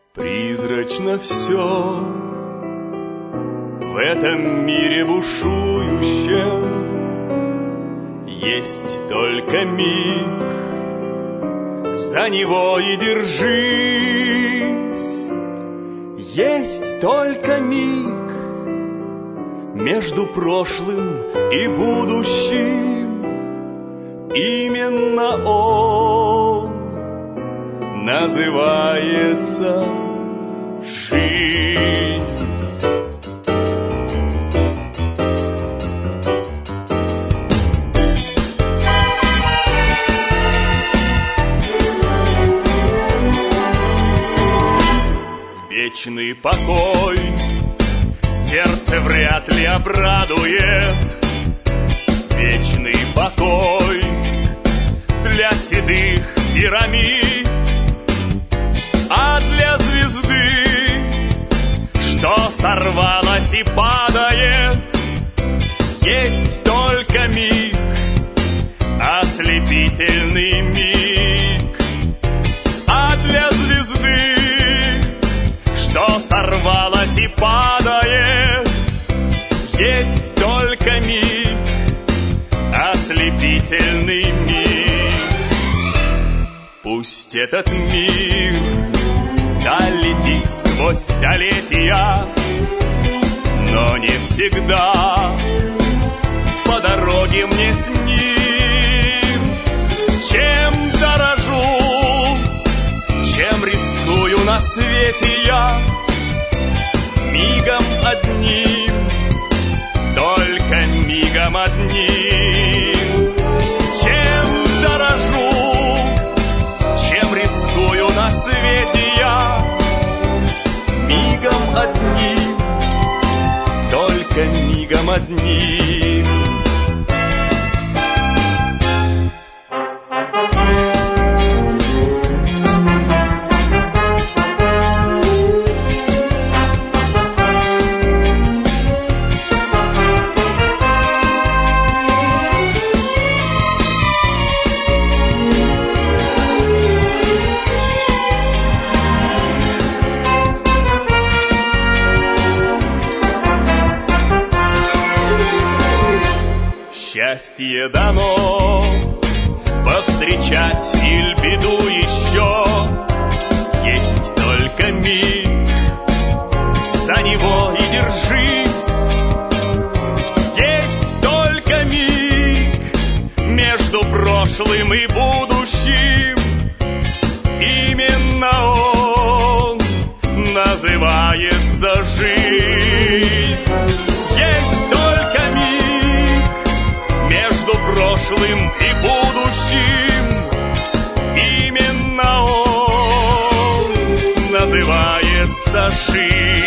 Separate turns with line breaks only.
Призрачно все в этом мире бушующем, есть только миг, за него и держись. Есть только миг между прошлым и будущим, именно он называется жизнь. Вечный покой сердце вряд ли обрадует. Вечный покой для седых пирамид, а для звезды, что сорвалась и падает, есть только миг, ослепительный миг. А для звезды, что сорвалась и падает, есть только миг, ослепительный миг. Пусть этот мир вдаль летит сквозь столетия, но не всегда по дороге мне с ним. Чем дорожу, чем рискую на свете я, мигом одним, только мигом одним. Чем дорожу, чем рискую на свете я, мигом одним, только мигом одним. Счастье дано повстречать иль беду еще, есть только миг, за него и держись. Есть только миг между прошлым и будущим, именно он называется жизнь. Есть только миг между прошлым и будущим, именно он называется жизнь.